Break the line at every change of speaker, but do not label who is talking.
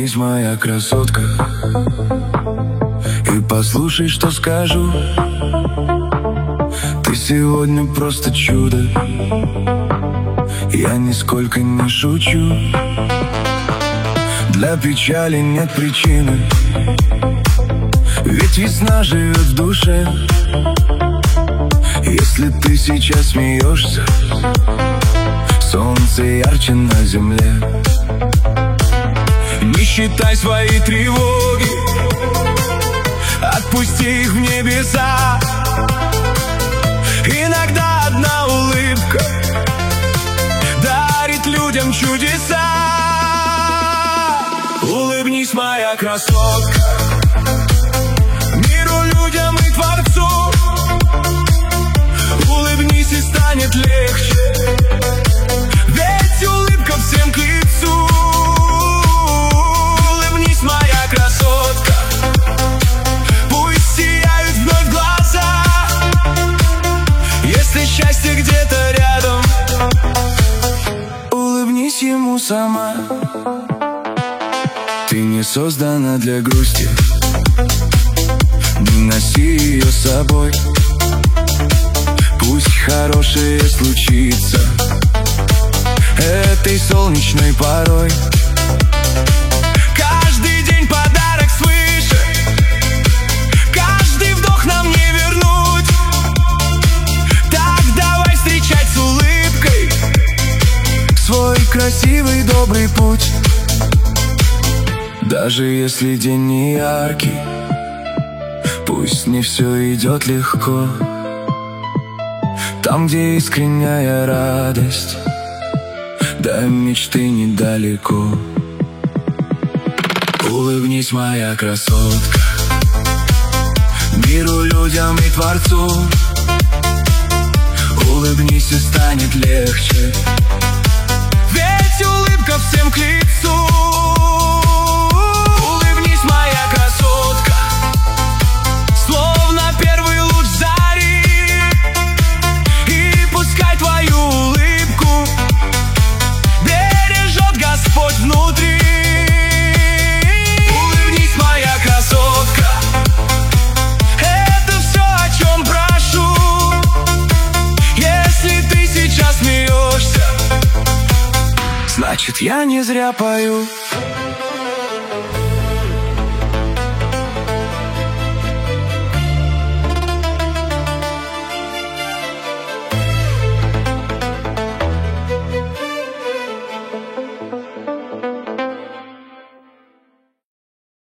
Улыбнись, моя красотка, и послушай, что скажу. Ты сегодня просто чудо, я нисколько не шучу. Для печали нет причины, ведь весна живет в душе. Если ты сейчас смеешься, солнце ярче на земле. Не считай свои тревоги, отпусти их в небеса. Иногда одна улыбка дарит людям чудеса. Улыбнись, моя красотка, миру, людям и Творцу. Улыбнись, и станет легче, ведь улыбка всем к лицу. Улыбнись, моя красотка, пусть сияют вновь глаза. Если счастье где-то рядом, улыбнись ему сама. Ты не создана для грусти, не носи ее с собой. Пусть хорошее случится этой солнечной порой. Каждый день подарок свыше, каждый вдох нам не вернуть. Так давай встречать с улыбкой свой красивый добрый путь. Даже если день не яркий, пусть не все идет легко. Там, где искренняя радость, до мечты недалеко. Улыбнись, моя красотка, миру, людям и Творцу. Улыбнись, и станет легче, ведь улыбка всем к лицу. Улыбнись, моя красотка, словно первый луч зари, и пускай твою улыбку бережет Господь внутри. Улыбнись, моя красотка, это все, о чем прошу. Если ты сейчас смеешься, значит, я не зря пою.